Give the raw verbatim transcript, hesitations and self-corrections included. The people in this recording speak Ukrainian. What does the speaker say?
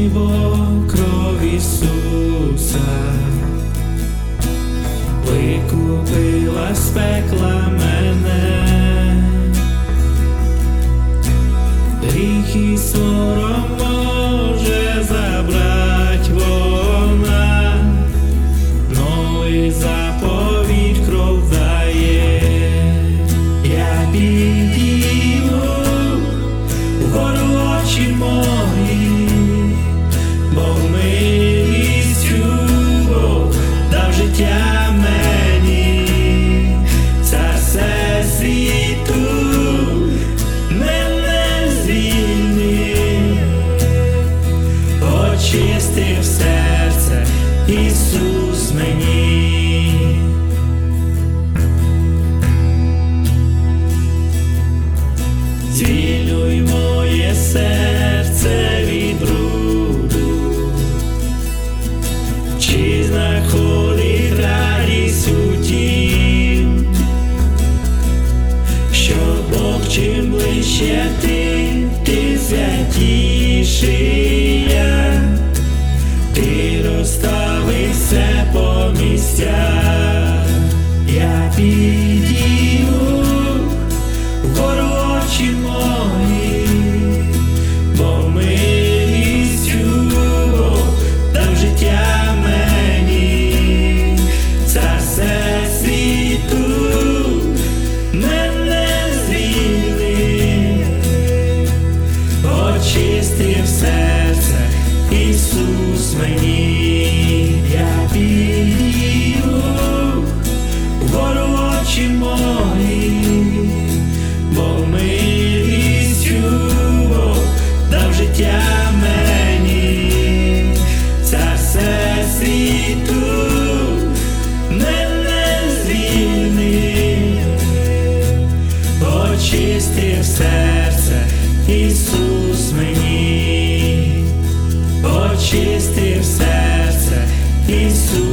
Бог, кров Ісуса викупила з пекла мене, гріх і сором може забрать вона, новий заповідь кров дає. Я підійду вгору очі мої, Бог милістю Бог дав життя мені, цар всесвіту мене звільнив, очистив серце Ісус мені. Звільнюй моє серце від бруду, чи знаходить радість у тім, що Бог чим ближче ти, ти святіший я, ти розставив все по місцях. Я підійду вгору очі мої, бо милістю Бог дав життя мені, цар всесвіту мене звільнив, очистив серце Ісус мені. Я підійду вгору очі мої, бо милістю Бог дав життя мені, цар всесвіту мене звільнив, очистив серце Ісус мені, очистив серце Ісус.